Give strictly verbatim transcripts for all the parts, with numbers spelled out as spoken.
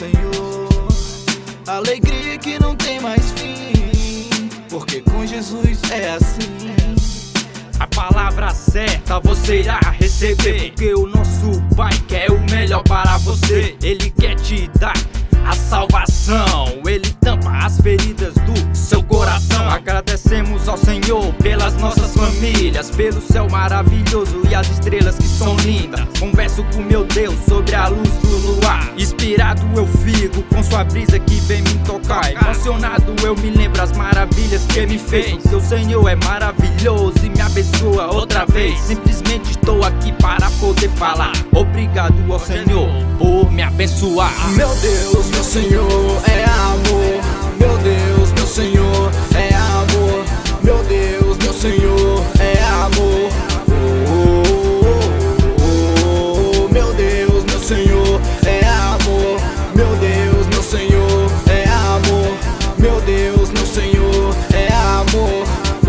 Senhor, alegria que não tem mais fim, porque com Jesus é assim. A palavra certa você irá receber, porque o nosso Pai quer o melhor para você. Ele quer te dar a salvação, Ele tampa as feridas do seu coração. Agradecemos ao Senhor pelas nossas famílias, pelo céu maravilhoso e as estrelas que são lindas. Converso com meu Deus sobre a luz do luar. Inspirado eu fico com sua brisa que vem me tocar. Emocionado eu me lembro as maravilhas que me fez. Seu Senhor é maravilhoso e me abençoa outra vez. Simplesmente estou aqui para poder falar obrigado ao Senhor por me abençoar. Meu Deus, meu Senhor é amor. Meu Deus, meu Senhor é amor. Meu Deus, meu Senhor é amor. Oh, oh, oh, oh. Meu Deus, meu Senhor é amor. Meu Deus, meu Senhor é amor. Meu Deus, meu Senhor é amor.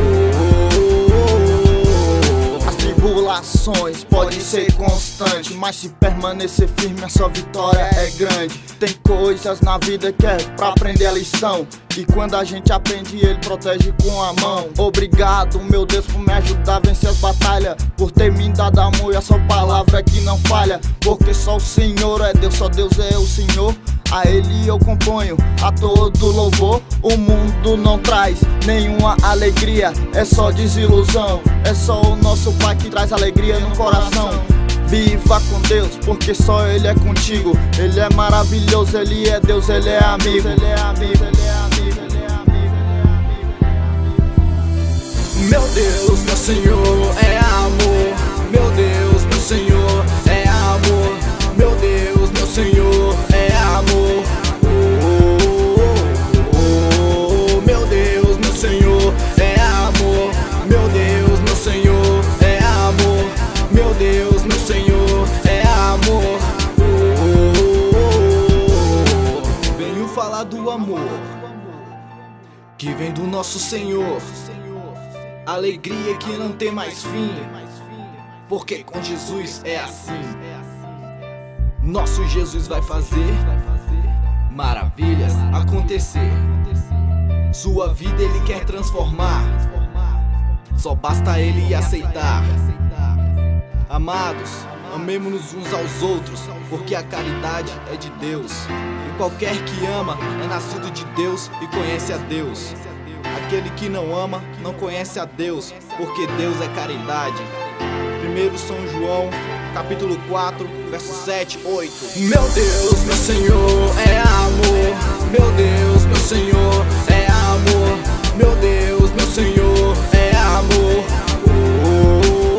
As tribulações podem ser constantes, mas se permanecer firme a sua vitória é grande. Tem coisas na vida que é pra aprender a lição, e quando a gente aprende ele protege com a mão. Obrigado, meu Deus, por me ajudar a vencer as batalhas, por ter me dado amor e a sua palavra é que não falha. Porque só o Senhor é Deus, só Deus é o Senhor. A Ele eu componho a todo louvor. O mundo não traz nenhuma alegria, é só desilusão. É só o nosso Pai que traz alegria no coração. Viva com Deus, porque só Ele é contigo. Ele é maravilhoso, Ele é Deus, Ele é amigo. Ele é amigo, Ele é amigo, Ele é amigo, Ele é amigo. Meu Deus, meu Senhor é amor. Meu Deus, meu Senhor é amor. Meu Deus, meu Senhor é amor. Oh, oh, oh, oh. Meu Deus, meu Senhor é amor. Meu Deus, meu Senhor é amor. Meu Deus, meu Senhor é amor. Oh, oh, oh. Venho falar do amor que vem do nosso Senhor. Alegria que não tem mais fim, porque com Jesus é assim. Nosso Jesus vai fazer maravilhas acontecer. Sua vida Ele quer transformar, só basta Ele aceitar. Amados, amemo-nos uns aos outros, porque a caridade é de Deus. E qualquer que ama é nascido de Deus e conhece a Deus. Aquele que não ama não conhece a Deus, porque Deus é caridade. Primeiro São João, capítulo quatro, verso sete, oito. Meu Deus, meu Senhor é amor. Meu Deus, meu Senhor é amor. Meu Deus, meu Senhor é amor. Oh, oh, oh.